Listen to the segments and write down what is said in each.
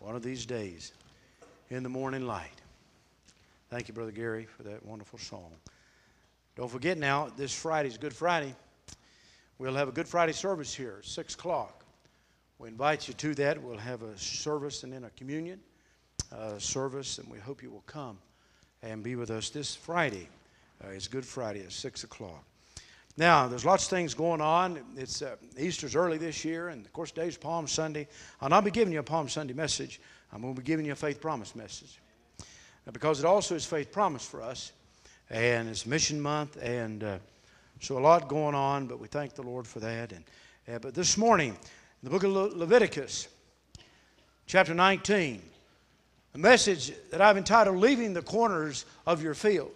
one of these days in the morning light. Thank you, Brother Gary, for that wonderful song. Don't forget now, this Friday's Good Friday. We'll have a Good Friday service here at 6 o'clock. We invite you to that. We'll have a service and then a communion service, and we hope you will come and be with us this Friday. It's Good Friday at 6 o'clock. Now, there's lots of things going on. It's Easter's early this year, and of course, today's Palm Sunday. I'll not be giving you a Palm Sunday message. I'm going to be giving you a faith promise message. Because it also is faith promise for us, and it's mission month, and so a lot going on, but we thank the Lord for that. And but this morning, in the book of Leviticus, chapter 19, a message that I've entitled, Leaving the Corners of Your Field.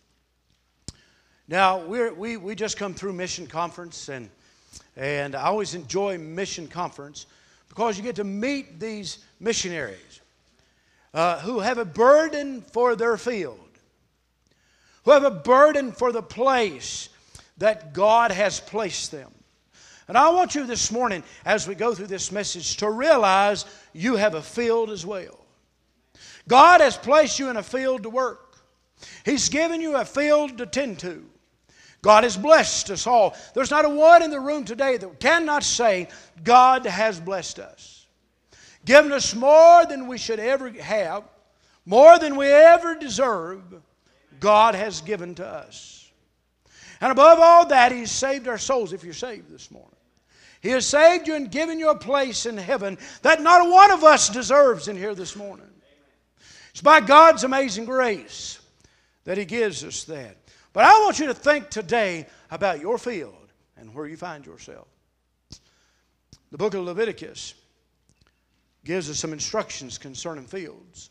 Now, we just come through mission conference, and I always enjoy mission conference because you get to meet these missionaries who have a burden for their field, who have a burden for the place that God has placed them. And I want you this morning, as we go through this message, to realize you have a field as well. God has placed you in a field to work. He's given you a field to tend to. God has blessed us all. There's not a one in the room today that cannot say, God has blessed us. Given us more than we should ever have, more than we ever deserve, God has given to us. And above all that, He's saved our souls, if you're saved this morning. He has saved you and given you a place in heaven that not one of us deserves in here this morning. It's by God's amazing grace that He gives us that. But I want you to think today about your field and where you find yourself. The book of Leviticus gives us some instructions concerning fields.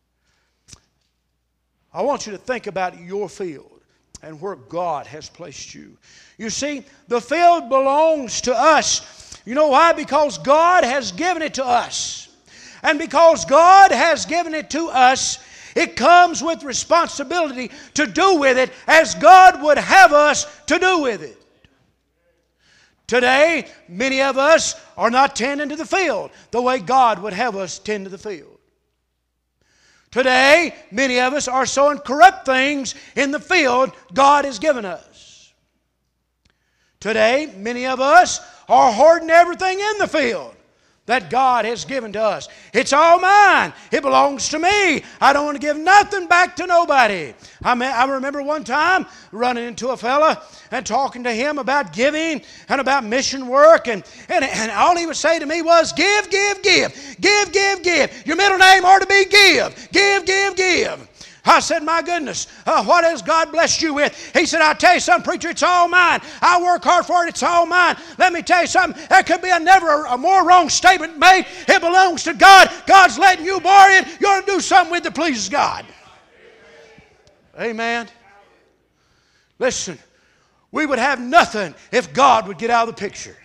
I want you to think about your field and where God has placed you. You see, the field belongs to us. You know why? Because God has given it to us. And because God has given it to us, it comes with responsibility to do with it as God would have us to do with it. Today, many of us are not tending to the field the way God would have us tend to the field. Today, many of us are sowing corrupt things in the field God has given us. Today, many of us are hoarding everything in the field that God has given to us. It's all mine. It belongs to me. I don't want to give nothing back to nobody. I remember one time running into a fella and talking to him about giving and about mission work. And all he would say to me was, give, give, give. Give, give, give. Your middle name ought to be Give. Give, give, give. I said, my goodness, what has God blessed you with? He said, I'll tell you something, preacher, it's all mine. I work hard for it, it's all mine. Let me tell you something, there could be never a more wrong statement made. It belongs to God. God's letting you borrow it. You ought to do something with it that pleases God. Amen. Listen, we would have nothing if God would get out of the picture.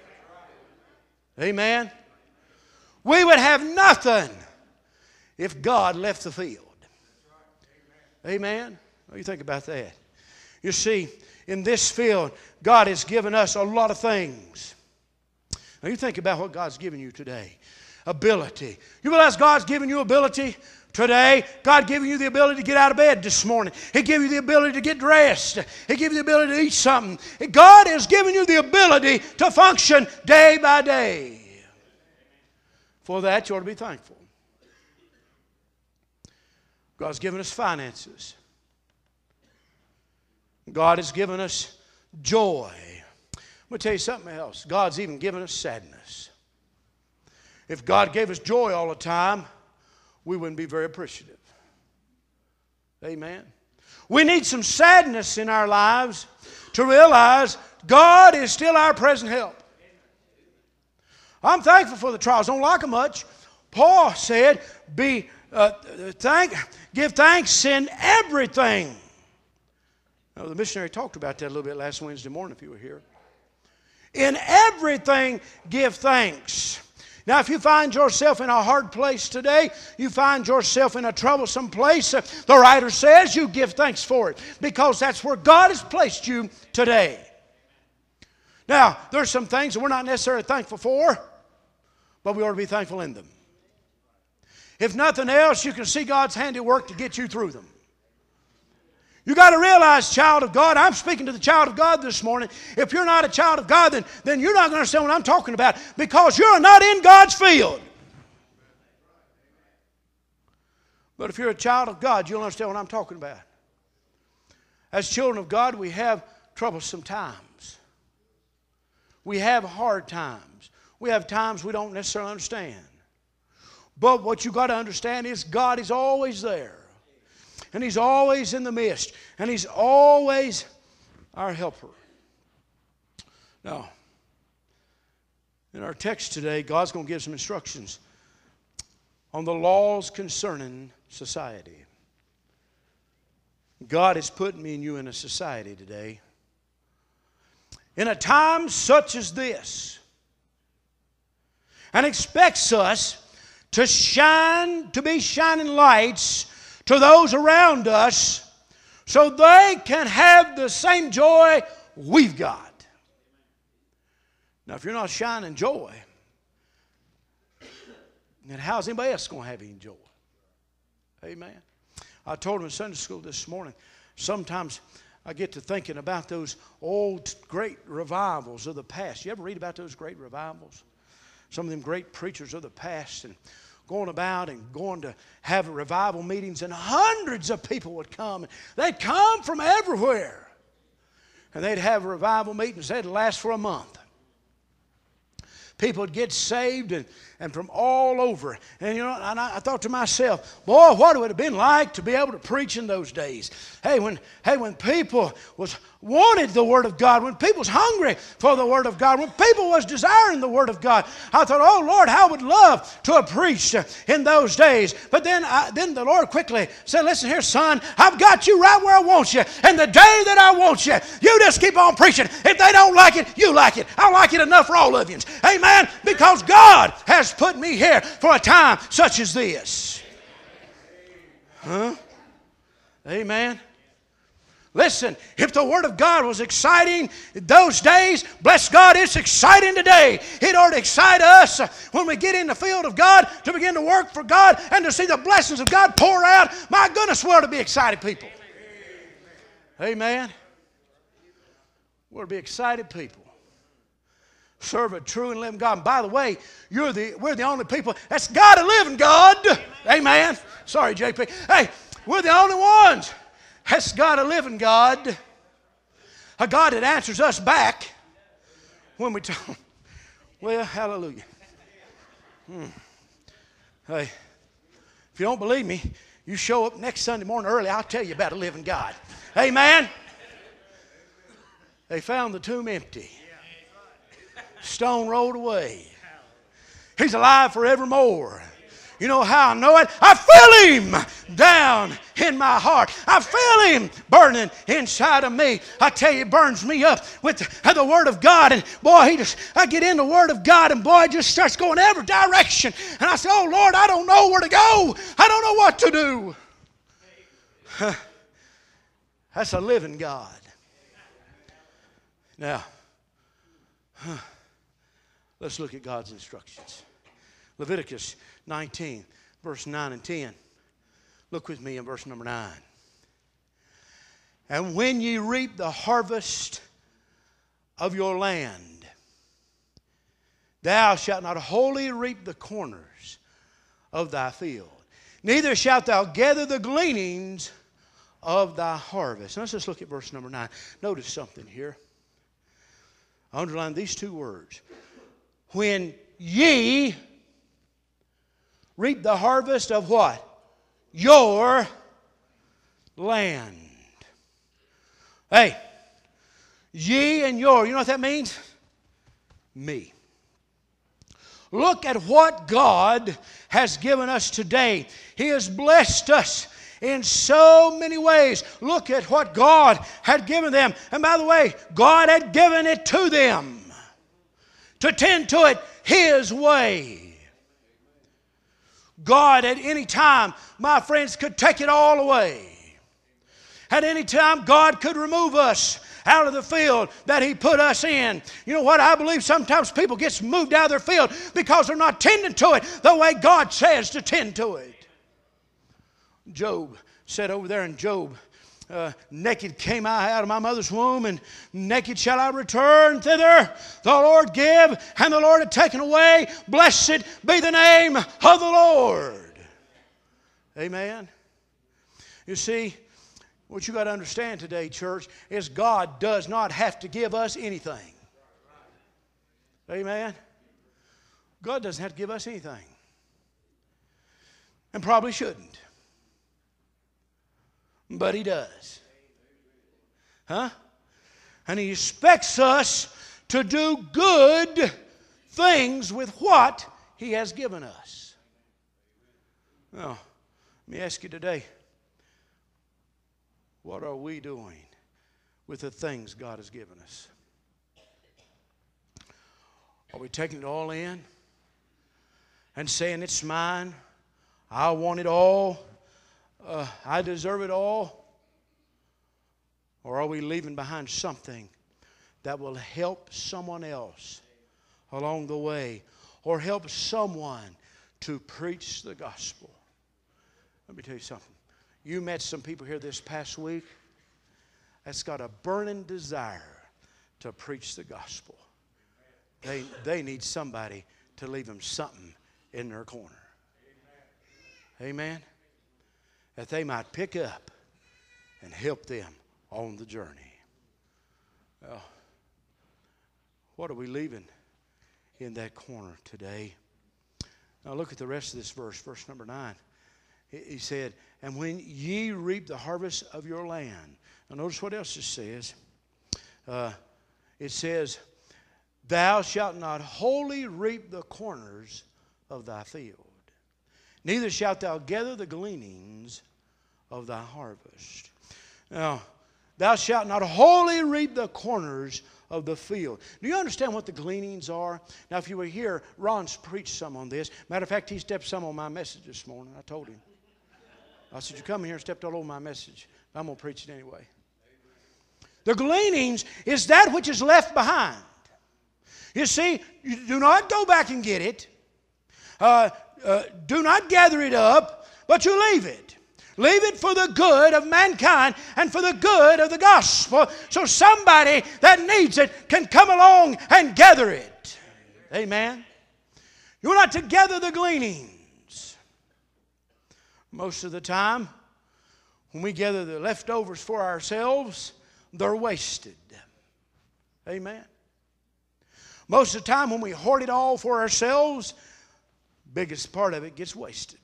Amen. We would have nothing if God left the field. Amen? What do you think about that? You see, in this field, God has given us a lot of things. Now you think about what God's given you today. Ability. You realize God's given you ability today? God giving you the ability to get out of bed this morning. He gave you the ability to get dressed. He gave you the ability to eat something. God has given you the ability to function day by day. For that, you ought to be thankful. God's given us finances. God has given us joy. I'm going to tell you something else. God's even given us sadness. If God gave us joy all the time, we wouldn't be very appreciative. Amen. We need some sadness in our lives to realize God is still our present help. I'm thankful for the trials. Don't like them much. Paul said, give thanks in everything. Now, the missionary talked about that a little bit last Wednesday morning if you were here. In everything, give thanks. Now, if you find yourself in a hard place today, you find yourself in a troublesome place, the writer says you give thanks for it because that's where God has placed you today. Now, there's some things that we're not necessarily thankful for, but we ought to be thankful in them. If nothing else, you can see God's handiwork to get you through them. You got to realize, child of God, I'm speaking to the child of God this morning. If you're not a child of God, then you're not going to understand what I'm talking about, because you're not in God's field. But if you're a child of God, you'll understand what I'm talking about. As children of God, we have troublesome times. We have hard times. We have times we don't necessarily understand. But what you got to understand is God is always there. And He's always in the midst. And He's always our helper. Now, in our text today, God's going to give some instructions on the laws concerning society. God is putting me and you in a society today. In a time such as this. And expects us to shine, to be shining lights to those around us, so they can have the same joy we've got. Now, if you're not shining joy, then how's anybody else going to have any joy? Amen. I told them in Sunday school this morning, sometimes I get to thinking about those old great revivals of the past. You ever read about those great revivals? Some of them great preachers of the past, and going about and going to have revival meetings, and hundreds of people would come. They'd come from everywhere. And they'd have revival meetings. They'd last for a month. People would get saved and from all over. And and I thought to myself, boy, what would it have been like to be able to preach in those days? Hey, when people wanted the Word of God, when people was hungry for the Word of God, when people was desiring the Word of God, I thought, oh Lord, I would love to have preached in those days. But then the Lord quickly said, listen here, son, I've got you right where I want you. And the day that I want you, you just keep on preaching. If they don't like it, you like it. I like it enough for all of you. Amen. Because God has put me here for a time such as this. Huh? Amen. Listen, if the Word of God was exciting in those days, bless God, it's exciting today. It ought to excite us when we get in the field of God to begin to work for God and to see the blessings of God pour out. My goodness, we ought to be excited people. Amen. We ought to be excited people. Serve a true and living God. And by the way, we're the only people that's got a living God. Amen. Sorry, JP. Hey, we're the only ones that's got a living God. A God that answers us back when we tell him. Well, hallelujah. Hey, if you don't believe me, you show up next Sunday morning early, I'll tell you about a living God. Amen. They found the tomb empty. Stone rolled away. He's alive forevermore. You know how I know it? I feel Him down in my heart. I feel Him burning inside of me. I tell you, it burns me up with the Word of God. And boy, I get in the Word of God, and boy, it just starts going every direction. And I say, oh Lord, I don't know where to go. I don't know what to do. That's a living God. Now, let's look at God's instructions. Leviticus 19, verse 9 and 10. Look with me in verse number 9. And when ye reap the harvest of your land, thou shalt not wholly reap the corners of thy field, neither shalt thou gather the gleanings of thy harvest. Now let's just look at verse number 9. Notice something here. I underline these two words. When ye reap the harvest of what? Your land. Hey, ye and your, you know what that means? Me. Look at what God has given us today. He has blessed us in so many ways. Look at what God had given them. And by the way, God had given it to them to tend to it His way. God at any time, my friends, could take it all away. At any time, God could remove us out of the field that He put us in. You know what? I believe sometimes people get moved out of their field because they're not tending to it the way God says to tend to it. Job said over there in Job, naked came I out of my mother's womb, and naked shall I return thither. The Lord give, and the Lord hath taken away. Blessed be the name of the Lord. Amen. You see, what you got to understand today, church, is God does not have to give us anything. Amen. God doesn't have to give us anything. And probably shouldn't. But He does. Huh? And He expects us to do good things with what He has given us. Now, let me ask you today, what are we doing with the things God has given us? Are we taking it all in and saying it's mine? I want it all. I deserve it all? Or are we leaving behind something that will help someone else along the way, or help someone to preach the gospel? Let me tell you something. You met some people here this past week that's got a burning desire to preach the gospel. They need somebody to leave them something in their corner. Amen. That they might pick up and help them on the journey. Well, what are we leaving in that corner today? Now look at the rest of this verse, verse number 9. He said, and when ye reap the harvest of your land. Now notice what else it says. It says, thou shalt not wholly reap the corners of thy field, neither shalt thou gather the gleanings of thy harvest. Now, thou shalt not wholly reap the corners of the field. Do you understand what the gleanings are? Now, if you were here, Ron's preached some on this. Matter of fact, he stepped some on my message this morning. I told him. I said, you come here and stepped all over my message. I'm going to preach it anyway. The gleanings is that which is left behind. You see, you do not go back and get it. Do not gather it up, but you leave it. Leave it for the good of mankind and for the good of the gospel, so somebody that needs it can come along and gather it. Amen. You're not to gather the gleanings. Most of the time, when we gather the leftovers for ourselves, they're wasted. Amen. Most of the time, when we hoard it all for ourselves, biggest part of it gets wasted.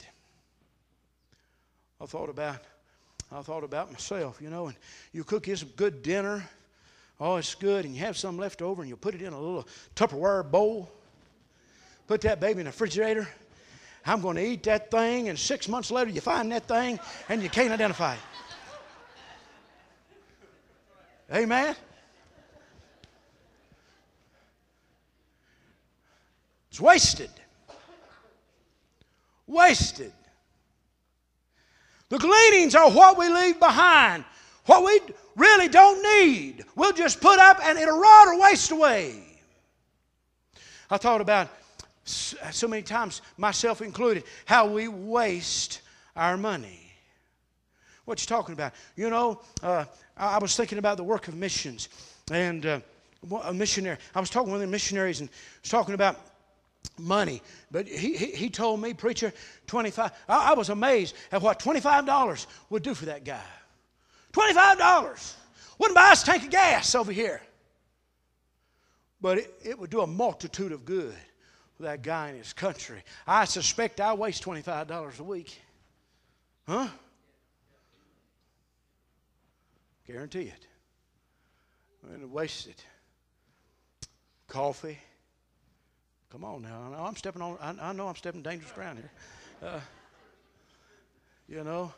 I thought about myself, you know, and you cook you some good dinner. Oh, it's good, and you have some left over, and you put it in a little Tupperware bowl. Put that baby in the refrigerator. I'm going to eat that thing, and 6 months later you find that thing, and you can't identify it. Amen? It's wasted. Wasted. The gleanings are what we leave behind, what we really don't need. We'll just put up and it'll rot or waste away. I thought about so many times, myself included, how we waste our money. What you talking about? You know, I was thinking about the work of missions and a missionary. I was talking with the missionaries and was talking about money, but he told me, preacher, 25. I was amazed at what $25 would do for that guy. $25 wouldn't buy us a tank of gas over here, but it would do a multitude of good for that guy in his country. I suspect I waste $25 a week. Huh? Guarantee it. I'm going to waste it. Coffee. Come on now. I know I'm stepping dangerous ground here. You know,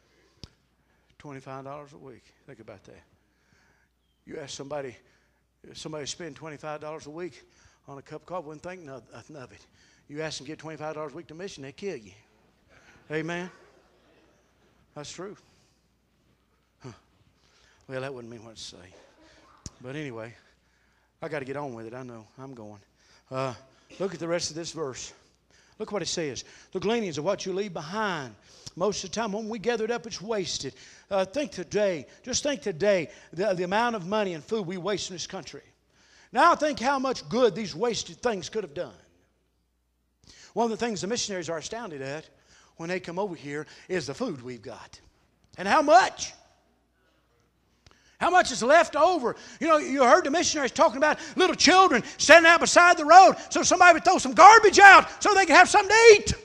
$25 a week. Think about that. You ask somebody spend $25 a week on a cup of coffee, wouldn't think nothing of it. You ask them to get $25 a week to mission, they kill you. Amen? That's true. Huh. Well, that wouldn't mean what to say. But anyway, I got to get on with it. I know. I'm going. Look at the rest of this verse. Look what it says. The gleanings of what you leave behind. Most of the time when we gather it up, it's wasted. Think today, the amount of money and food we waste in this country. Now think how much good these wasted things could have done. One of the things the missionaries are astounded at when they come over here is the food we've got. And how much? How much is left over? You know, you heard the missionaries talking about little children standing out beside the road so somebody would throw some garbage out so they could have something to eat.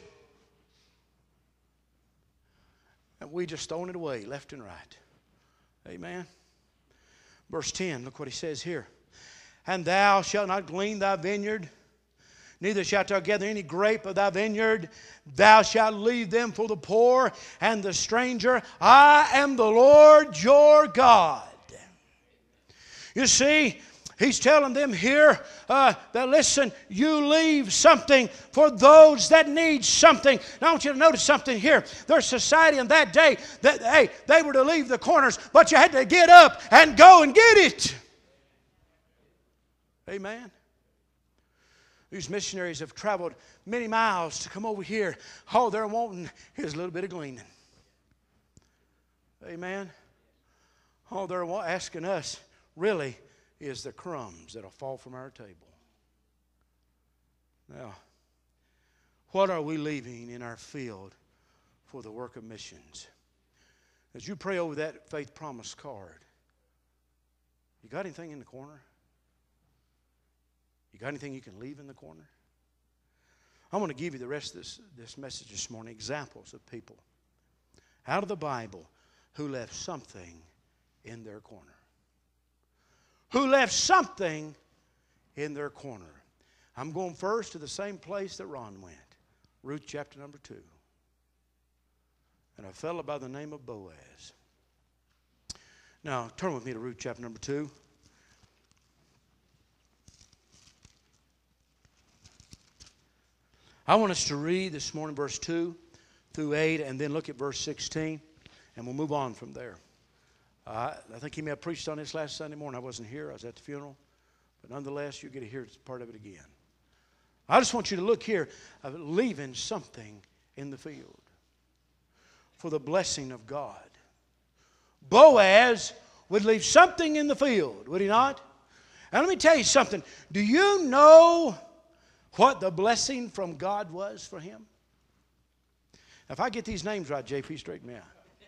And we just throwing it away left and right. Amen. Verse 10, look what he says here. And thou shalt not glean thy vineyard, neither shalt thou gather any grape of thy vineyard. Thou shalt leave them for the poor and the stranger. I am the Lord your God. You see, he's telling them here that, listen, you leave something for those that need something. Now, I want you to notice something here. There's society in that day that, hey, they were to leave the corners, but you had to get up and go and get it. Amen. These missionaries have traveled many miles to come over here. All they're wanting is a little bit of gleaning. Amen. All they're asking us really is the crumbs that'll fall from our table. Now, what are we leaving in our field for the work of missions? As you pray over that faith promise card, you got anything in the corner? You got anything you can leave in the corner? I want to give you the rest of this message this morning, examples of people out of the Bible who left something in their corner. Who left something in their corner. I'm going first to the same place that Ron went. Ruth chapter number 2. And a fellow by the name of Boaz. Now, turn with me to Ruth chapter number 2. I want us to read this morning verse 2 through 8 and then look at verse 16. And we'll move on from there. I think he may have preached on this last Sunday morning. I wasn't here. I was at the funeral. But nonetheless, you get to hear part of it again. I just want you to look here of leaving something in the field for the blessing of God. Boaz would leave something in the field, would he not? And let me tell you something. Do you know what the blessing from God was for him? Now, if I get these names right, JP, straighten me out.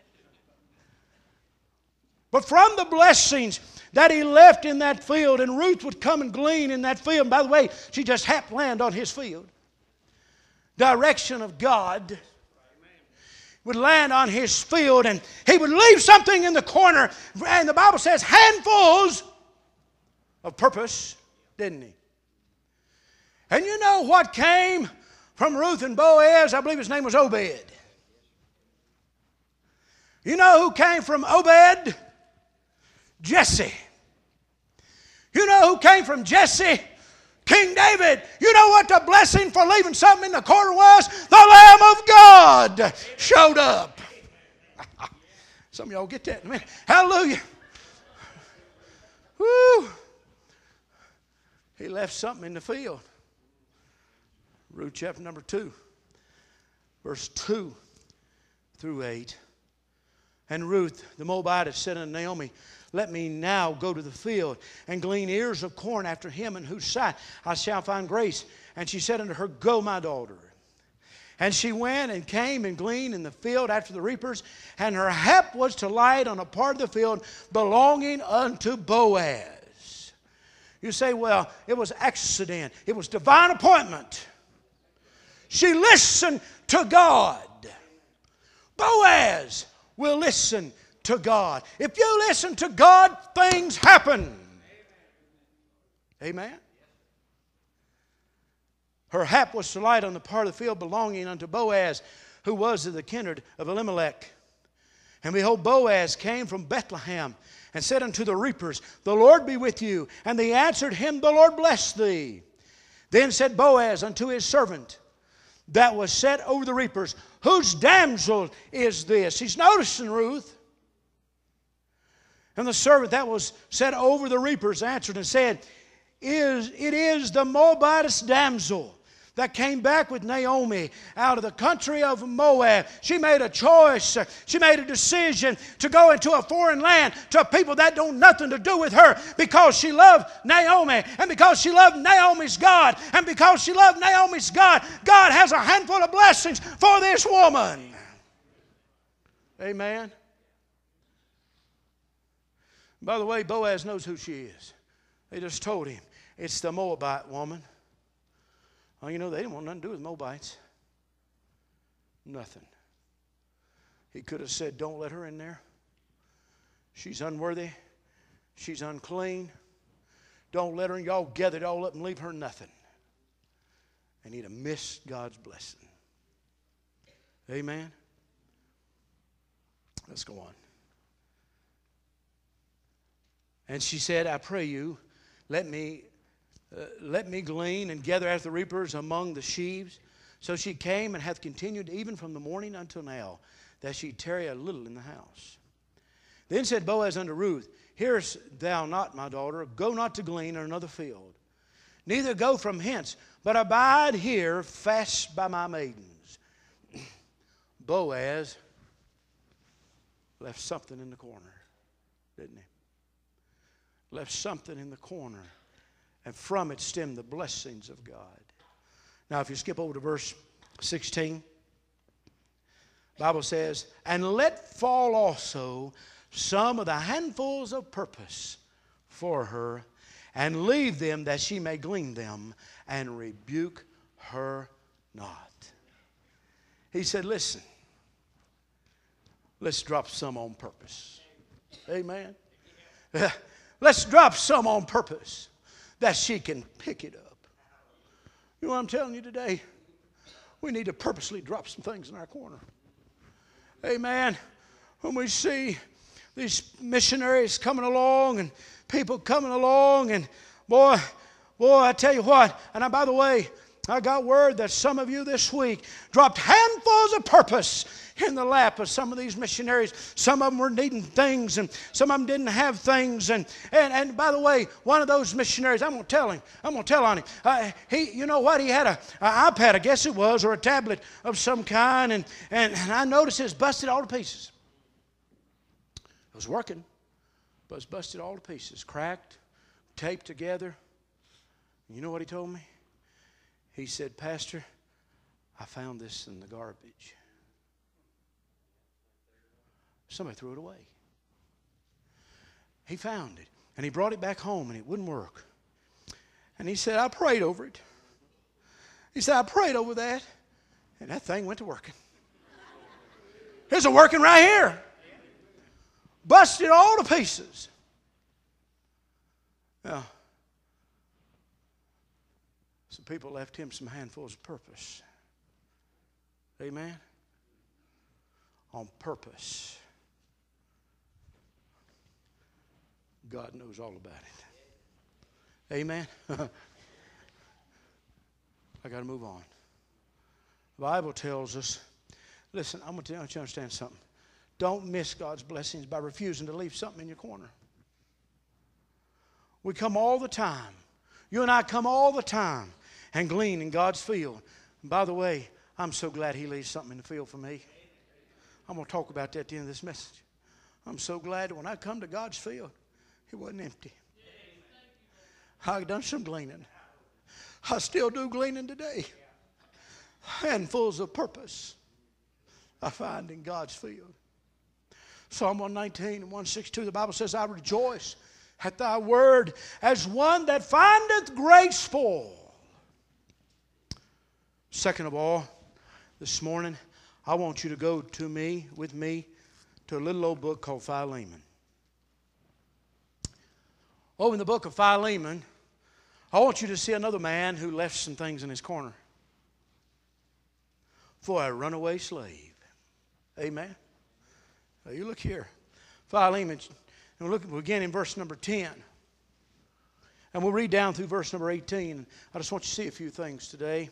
But from the blessings that he left in that field, and Ruth would come and glean in that field. And by the way, she just happened to land on his field. Direction of God would land on his field, and he would leave something in the corner. And the Bible says handfuls of purpose, didn't he? And you know what came from Ruth and Boaz? I believe his name was Obed. You know who came from Obed? Jesse. You know who came from Jesse? King David. You know what the blessing for leaving something in the corner was? The Lamb of God showed up. Some of y'all get that in a minute. Hallelujah. Woo. He left something in the field. Ruth chapter number 2, verse 2 through 8. And Ruth, the Moabitess, said unto Naomi, let me now go to the field and glean ears of corn after him in whose sight I shall find grace. And she said unto her, go, my daughter. And she went and came and gleaned in the field after the reapers. And her hap was to light on a part of the field belonging unto Boaz. You say, well, it was accident. It was divine appointment. She listened to God. Boaz will listen to God. If you listen to God, things happen. Amen. Her hap was to light on the part of the field belonging unto Boaz, who was of the kindred of Elimelech. And behold, Boaz came from Bethlehem and said unto the reapers, the Lord be with you. And they answered him, the Lord bless thee. Then said Boaz unto his servant that was set over the reapers, whose damsel is this? He's noticing Ruth. And the servant that was set over the reapers answered and said, It is the Moabitess damsel that came back with Naomi out of the country of Moab. She made a choice. She made a decision to go into a foreign land to a people that don't nothing to do with her because she loved Naomi and because she loved Naomi's God. And because she loved Naomi's God, God has a handful of blessings for this woman. Amen. By the way, Boaz knows who she is. They just told him, it's the Moabite woman. Well, you know, they didn't want nothing to do with Moabites. Nothing. He could have said, don't let her in there. She's unworthy. She's unclean. Don't let her in. Y'all gather it all up and leave her nothing. And he'd have missed God's blessing. Amen. Let's go on. And she said, I pray you, let me glean and gather after the reapers among the sheaves. So she came and hath continued even from the morning until now, that she tarry a little in the house. Then said Boaz unto Ruth, Hearest thou not, my daughter? Go not to glean in another field, neither go from hence, but abide here fast by my maidens. Boaz left something in the corner, didn't he? Left something in the corner. And from it stem the blessings of God. Now, if you skip over to verse 16, the Bible says, And let fall also some of the handfuls of purpose for her, and leave them that she may glean them, and rebuke her not. He said, listen, let's drop some on purpose. Amen. Let's drop some on purpose that she can pick it up. You know what I'm telling you today? We need to purposely drop some things in our corner. Amen. When we see these missionaries coming along and people coming along, and boy, I tell you what, and by the way, I got word that some of you this week dropped handfuls of purpose in the lap of some of these missionaries. Some of them were needing things, and some of them didn't have things. And by the way, one of those missionaries, I'm going to tell on him. He, you know what? He had an iPad, I guess it was, or a tablet of some kind, and I noticed it was busted all to pieces. It was working, but it was busted all to pieces, cracked, taped together. You know what he told me? He said, Pastor, I found this in the garbage. Somebody threw it away. He found it, and he brought it back home, and it wouldn't work. And he said, I prayed over it. He said, I prayed over that, and that thing went to working. Here's a working right here. Busted all to pieces. Now, some people left him some handfuls of purpose. Amen? On purpose. God knows all about it. Amen? I got to move on. The Bible tells us, listen, I'm going to want you to understand something. Don't miss God's blessings by refusing to leave something in your corner. We come all the time. You and I come all the time and glean in God's field. And by the way, I'm so glad He leaves something in the field for me. I'm going to talk about that at the end of this message. I'm so glad that when I come to God's field, it wasn't empty. I've done some gleaning. I still do gleaning today. Handfuls of purpose I find in God's field. Psalm 119 and 162, the Bible says, I rejoice at thy word as one that findeth great spoil. Second of all, this morning, I want you to go with me to a little old book called Philemon. Over in the book of Philemon, I want you to see another man who left some things in his corner for a runaway slave. Amen. Now you look here. Philemon, and we'll begin in verse number 10. And we'll read down through verse number 18. I just want you to see a few things today.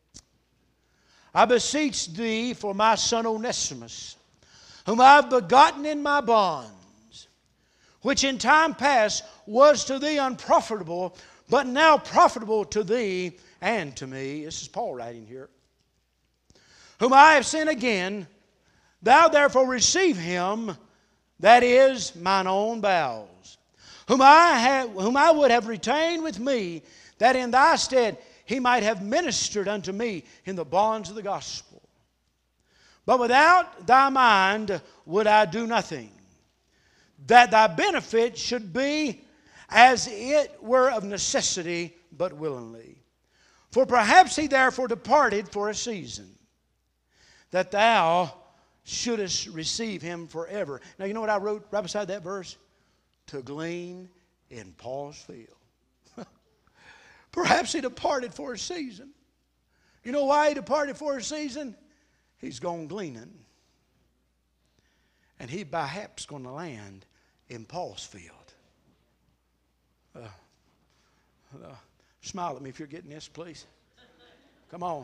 I beseech thee for my son Onesimus, whom I have begotten in my bonds, which in time past was to thee unprofitable, but now profitable to thee and to me. This is Paul writing here. Whom I have sent again, thou therefore receive him, that is mine own bowels, whom I would have retained with me, that in thy stead he might have ministered unto me in the bonds of the gospel. But without thy mind would I do nothing, that thy benefit should be as it were of necessity, but willingly. For perhaps he therefore departed for a season, that thou shouldest receive him forever. Now you know what I wrote right beside that verse? To glean in Paul's field. Perhaps he departed for a season. You know why he departed for a season? He's gone gleaning. And he perhaps going to land in Paul's field. Smile at me if you're getting this, please. Come on.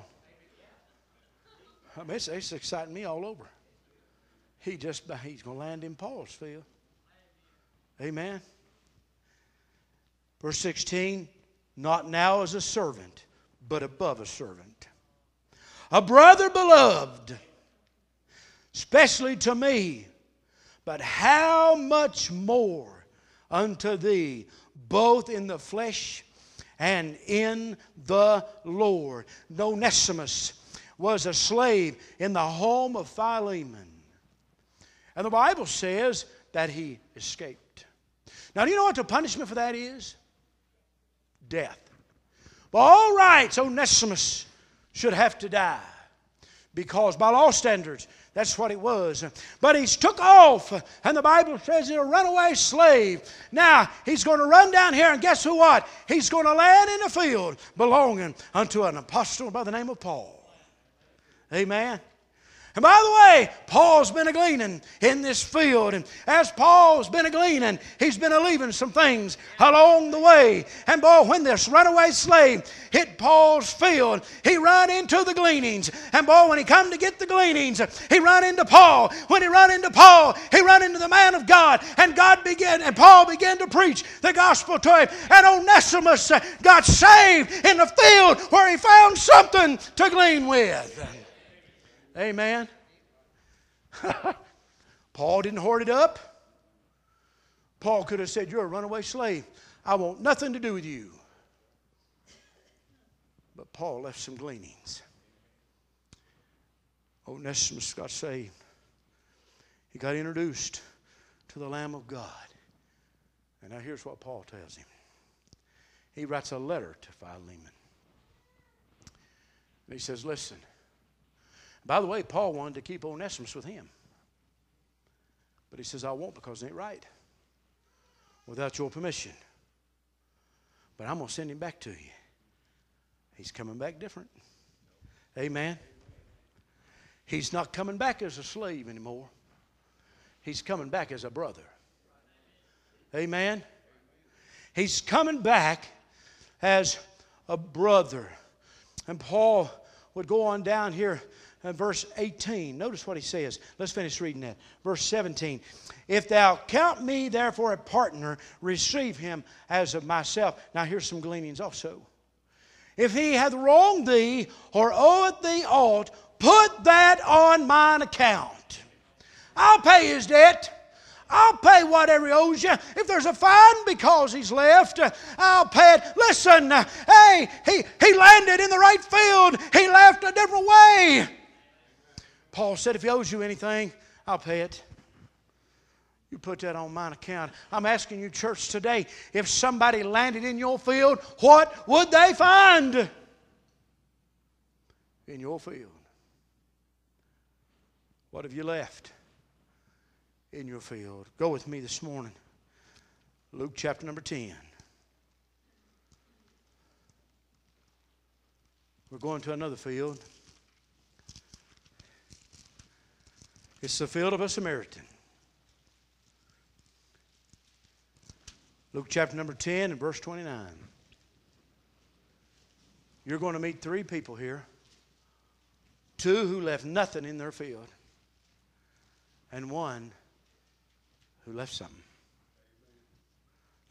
I mean, it's exciting me all over. He's going to land in Paul's field. Amen. Verse 16, not now as a servant, but above a servant. A brother beloved, especially to me, but how much more unto thee, both in the flesh and in the Lord. Onesimus was a slave in the home of Philemon. And the Bible says that he escaped. Now, do you know what the punishment for that is? Death. By all rights, Onesimus should have to die, because by law standards, that's what it was. But he's took off, and the Bible says he's a runaway slave. Now, he's going to run down here, and guess who what? He's going to land in a field belonging unto an apostle by the name of Paul. Amen. And by the way, Paul's been a-gleaning in this field. And as Paul's been a-gleaning, he's been a-leaving some things along the way. And boy, when this runaway slave hit Paul's field, he ran into the gleanings. And boy, when he come to get the gleanings, he ran into Paul. When he ran into Paul, he ran into the man of God. And Paul began to preach the gospel to him. And Onesimus got saved in the field where he found something to glean with. Amen. Paul didn't hoard it up. Paul could have said, you're a runaway slave. I want nothing to do with you. But Paul left some gleanings. Onesimus got saved. He got introduced to the Lamb of God. And now here's what Paul tells him. He writes a letter to Philemon. And he says, listen. By the way, Paul wanted to keep Onesimus with him. But he says, I won't, because it ain't right. Without your permission. But I'm going to send him back to you. He's coming back different. Amen. He's not coming back as a slave anymore. He's coming back as a brother. Amen. He's coming back as a brother. And Paul would go on down here. Verse 18, notice what he says. Let's finish reading that. Verse 17, if thou count me therefore a partner, receive him as of myself. Now here's some gleanings also. If he hath wronged thee or oweth thee aught, put that on mine account. I'll pay his debt. I'll pay whatever he owes you. If there's a fine because he's left, I'll pay it. Listen, hey, he landed in the right field. He left a different way. Paul said, if he owes you anything, I'll pay it. You put that on mine account. I'm asking you, church, today, if somebody landed in your field, what would they find in your field? What have you left in your field? Go with me this morning. Luke chapter number 10. We're going to another field. It's the field of a Samaritan. Luke chapter number 10 and verse 29. You're going to meet three people here. Two who left nothing in their field. And one who left something.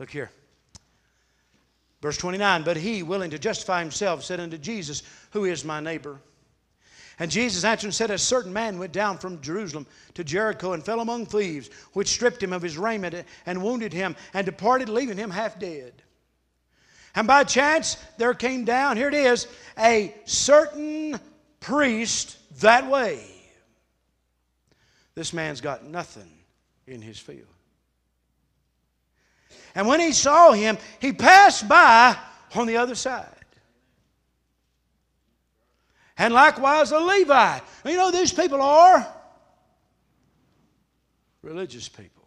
Look here. Verse 29, but he, willing to justify himself, said unto Jesus, who is my neighbor? And Jesus answered and said, a certain man went down from Jerusalem to Jericho and fell among thieves, which stripped him of his raiment and wounded him and departed, leaving him half dead. And by chance there came down, here it is, a certain priest that way. This man's got nothing in his field. And when he saw him, he passed by on the other side. And likewise a Levite. You know who these people are? Religious people.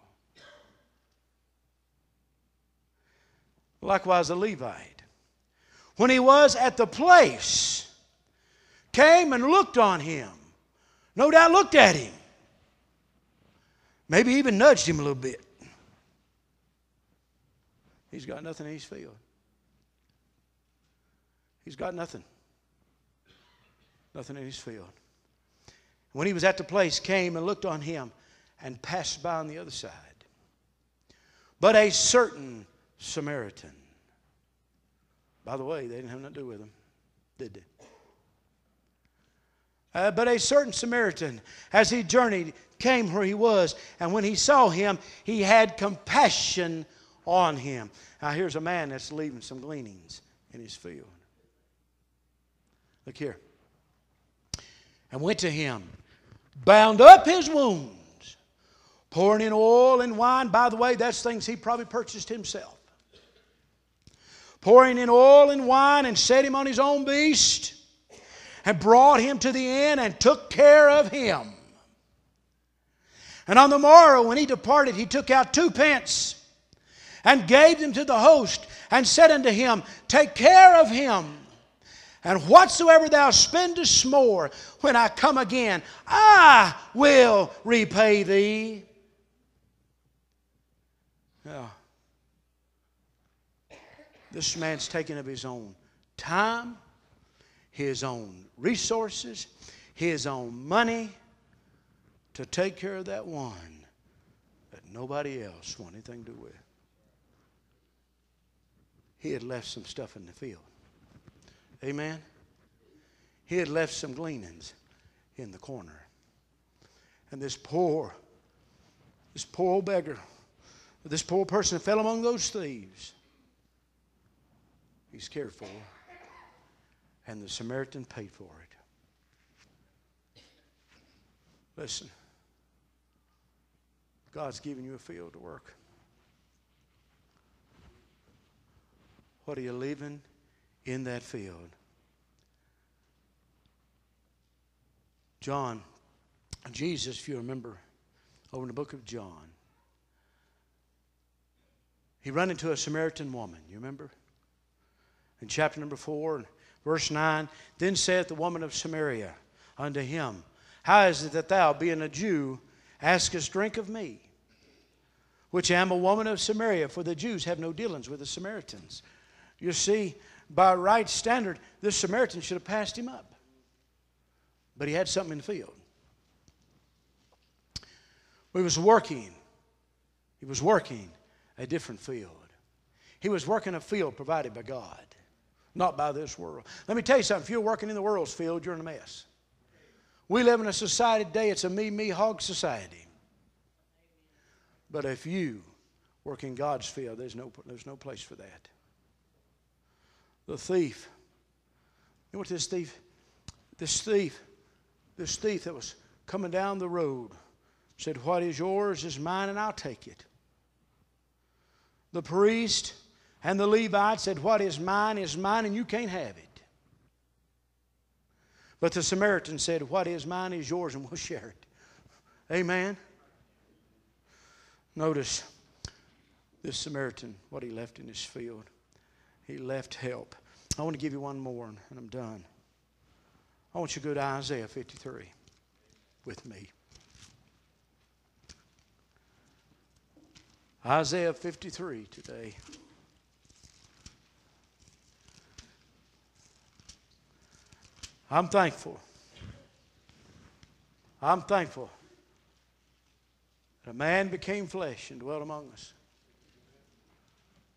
Likewise a Levite. When he was at the place, came and looked on him. No doubt looked at him. Maybe even nudged him a little bit. He's got nothing in his field. He's got nothing. Nothing in his field. When he was at the place, came and looked on him and passed by on the other side. But a certain Samaritan. By the way, they didn't have nothing to do with him, did they? But a certain Samaritan, as he journeyed, came where he was, and when he saw him, he had compassion on him. Now here's a man that's leaving some gleanings in his field. Look here. And went to him, bound up his wounds, pouring in oil and wine. By the way, that's things he probably purchased himself. Pouring in oil and wine, and set him on his own beast, and brought him to the inn and took care of him. And on the morrow when he departed, he took out 2 pence and gave them to the host, and said unto him, take care of him, and whatsoever thou spendest more, when I come again, I will repay thee. Now, this man's taken of his own time, his own resources, his own money to take care of that one that nobody else wanted anything to do with. He had left some stuff in the field. Amen? He had left some gleanings in the corner. And this poor old beggar, this poor person fell among those thieves. He's cared for. And the Samaritan paid for it. Listen. God's given you a field to work. What are you leaving in that field? Jesus, if you remember, over in the book of John, he ran into a Samaritan woman. You remember? In chapter number 4, verse 9, then saith the woman of Samaria unto him, how is it that thou, being a Jew, askest drink of me, which am a woman of Samaria? For the Jews have no dealings with the Samaritans. You see, by right standard, this Samaritan should have passed him up. But he had something in the field. He was working a different field. He was working a field provided by God, not by this world. Let me tell you something. If you're working in the world's field, you're in a mess. We live in a society today, it's a me, hog society. But if you work in God's field, there's no place for that. The thief. You know what this thief that was coming down the road said, what is yours is mine, and I'll take it. The priest and the Levite said, what is mine, and you can't have it. But the Samaritan said, what is mine is yours, and we'll share it. Amen. Notice this Samaritan, what he left in his field. He left help. I want to give you one more, and I'm done. I want you to go to Isaiah 53 with me. Isaiah 53 today. I'm thankful. I'm thankful that a man became flesh and dwelt among us.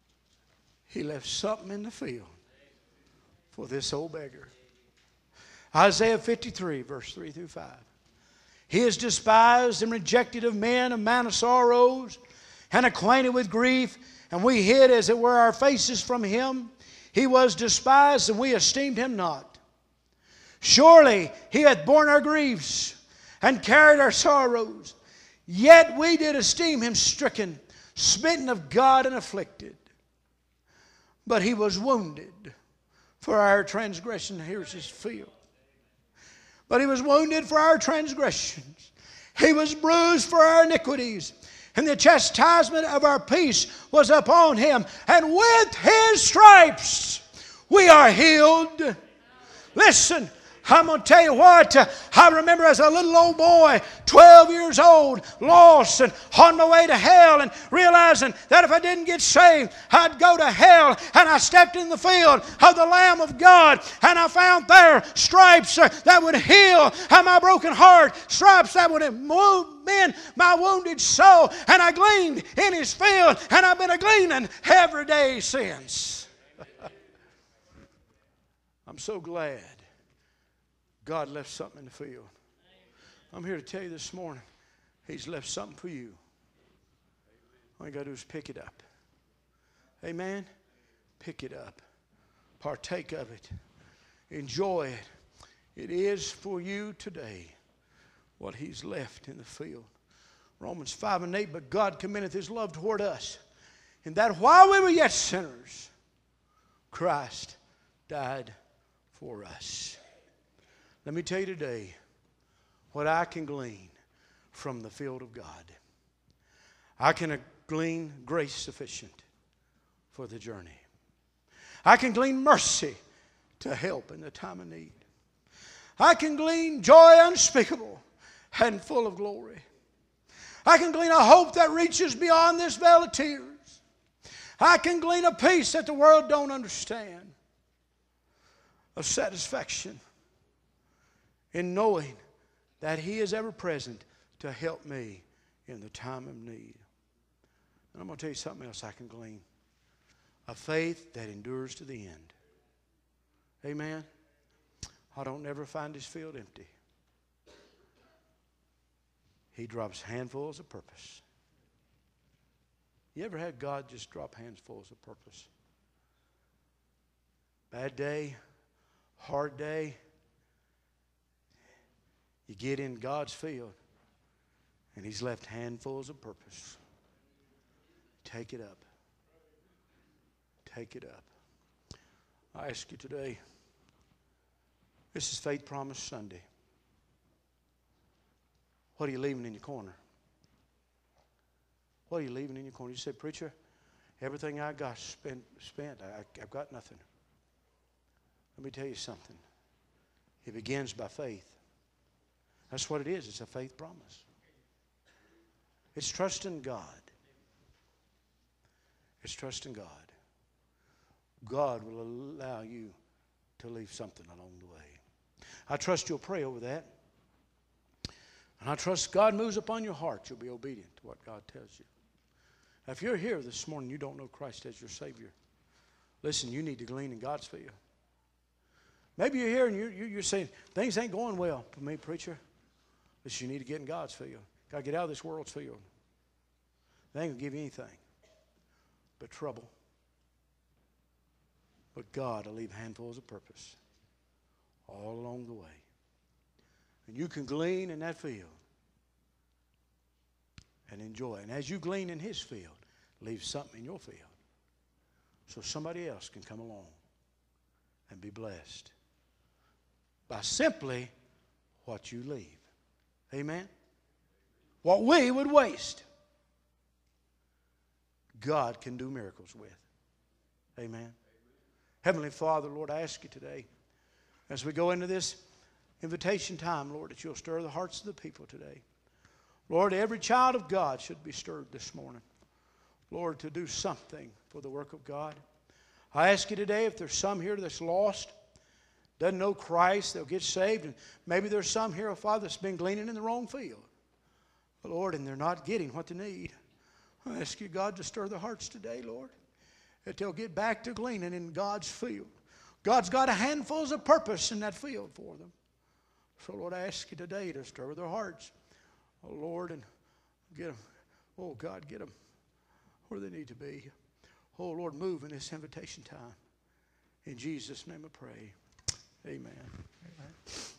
He left something in the field for this old beggar. Isaiah 53, verse 3 through 5. He is despised and rejected of men, a man of sorrows, and acquainted with grief, and we hid, as it were, our faces from him. He was despised, and we esteemed him not. Surely he hath borne our griefs, and carried our sorrows. Yet we did esteem him stricken, smitten of God, and afflicted. But he was wounded for our transgression. Here's his field. But he was wounded for our transgressions. He was bruised for our iniquities. And the chastisement of our peace was upon him. And with his stripes we are healed. Listen, I'm going to tell you what, I remember as a little old boy, 12 years old, lost and on my way to hell, and realizing that if I didn't get saved, I'd go to hell. And I stepped in the field of the Lamb of God, and I found there stripes that would heal my broken heart, stripes that would mend my wounded soul. And I gleaned in his field, and I've been gleaning every day since. I'm so glad God left something in the field. I'm here to tell you this morning, He's left something for you. All you got to do is pick it up. Amen? Pick it up. Partake of it. Enjoy it. It is for you today what He's left in the field. Romans 5 and 8, but God commendeth His love toward us, in that while we were yet sinners, Christ died for us. Let me tell you today what I can glean from the field of God. I can glean grace sufficient for the journey. I can glean mercy to help in the time of need. I can glean joy unspeakable and full of glory. I can glean a hope that reaches beyond this vale of tears. I can glean a peace that the world don't understand. A satisfaction in knowing that He is ever present to help me in the time of need. And I'm going to tell you something else I can glean. A faith that endures to the end. Amen? I don't never find His field empty. He drops handfuls of purpose. You ever had God just drop handfuls of purpose? Bad day, hard day. You get in God's field, and He's left handfuls of purpose. Take it up. Take it up. I ask you today, this is Faith Promise Sunday. What are you leaving in your corner? What are you leaving in your corner? You say, preacher, everything I got spent. I've got nothing. Let me tell you something. It begins by faith. That's what it is. It's a faith promise. It's trusting God. It's trusting God. God will allow you to leave something along the way. I trust you'll pray over that. And I trust God moves upon your heart. You'll be obedient to what God tells you. Now, if you're here this morning, you don't know Christ as your Savior. Listen, you need to glean in God's field. Maybe you're here and you're saying, things ain't going well for me, preacher. Listen, you need to get in God's field. Got to get out of this world's field. They ain't going to give you anything but trouble. But God will leave handfuls of purpose all along the way. And you can glean in that field and enjoy. And as you glean in His field, leave something in your field so somebody else can come along and be blessed by simply what you leave. Amen? What we would waste, God can do miracles with. Amen? Heavenly Father, Lord, I ask you today, as we go into this invitation time, Lord, that you'll stir the hearts of the people today. Lord, every child of God should be stirred this morning, Lord, to do something for the work of God. I ask you today, if there's some here that's lost, doesn't know Christ, they'll get saved. And maybe there's some here, oh Father, that's been gleaning in the wrong field. Lord, and they're not getting what they need. I ask you, God, to stir their hearts today, Lord. that they'll get back to gleaning in God's field. God's got handfuls of purpose in that field for them. So, Lord, I ask you today to stir their hearts, oh, Lord, and get them, oh, God, get them where they need to be. Oh, Lord, move in this invitation time. In Jesus' name I pray. Amen. Amen.